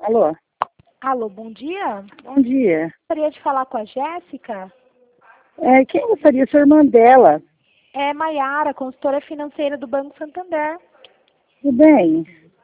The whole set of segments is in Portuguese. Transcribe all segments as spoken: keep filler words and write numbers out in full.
Alô? Alô, bom dia. Bom dia. Gostaria de falar com a Jéssica. É, quem gostaria? Sua irmã dela. É Maiara, consultora financeira do Banco Santander. Tudo bem?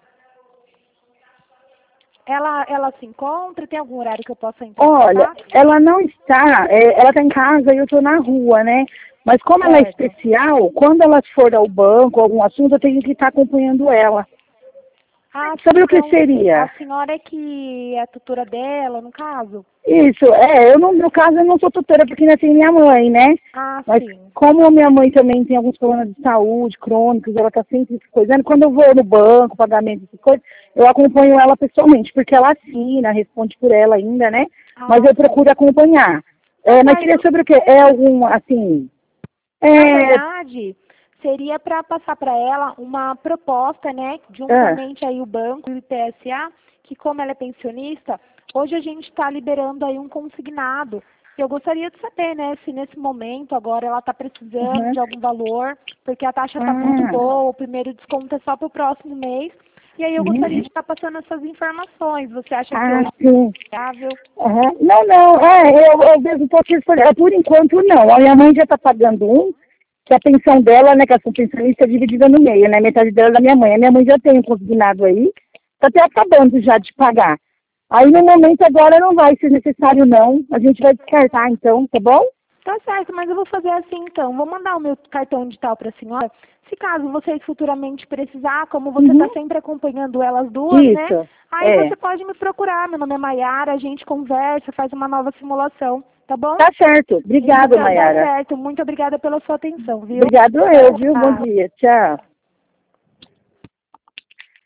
Ela, ela se encontra? Tem algum horário que eu possa entrar em Olha, contato? ela não está, é, ela está em casa e eu estou na rua, né? Mas como ela é Certo. especial, quando ela for ao banco, algum assunto, eu tenho que estar acompanhando ela. Ah, sim, Sobre o que então, seria? a senhora é que é a tutora dela, no caso? Isso, é, eu no meu caso eu não sou tutora porque ainda tem minha mãe, né? Ah, Mas sim. como a minha mãe também tem alguns problemas de saúde crônicos, ela está sempre se coisando, quando eu vou no banco, pagamento, essas coisas, eu acompanho ela pessoalmente, porque ela assina, responde por ela ainda, né? Mas Ah, eu sim. procuro acompanhar. É, mas seria sobre o quê? É algum, assim, Na é, verdade, seria para passar para ela uma proposta, né, ah, juntamente aí o banco e o I P S A, que como ela é pensionista, hoje a gente está liberando aí um consignado. Eu gostaria de saber, né, se nesse momento agora ela está precisando uhum, de algum valor, porque a taxa está muito ah, boa, o primeiro desconto é só para o próximo mês. E aí eu gostaria uhum, de estar passando essas informações. Você acha que ah, hoje sim. é viável? Aham. Não, não, é, eu, eu mesmo posso responder. Por enquanto, não. A minha mãe já está pagando um, que a pensão dela, né, que a sua pensionista é dividida no meio, né, metade dela é da minha mãe. A minha mãe já tem um consignado aí, está até acabando já de pagar. Aí, no momento, agora não vai ser necessário, não. A gente vai descartar, então, tá bom? Tá certo, mas eu vou fazer assim então. Vou mandar o meu cartão digital para a senhora. Se caso vocês futuramente precisar, como você está Uhum. sempre acompanhando elas duas, né? Isso, Aí é. você pode me procurar. Meu nome é Maiara, a gente conversa, faz uma nova simulação, tá bom? Tá certo. Obrigado, Então tá Mayara. certo. Muito obrigada pela sua atenção, viu? Obrigado eu, viu? Bom Tchau. dia. Tchau.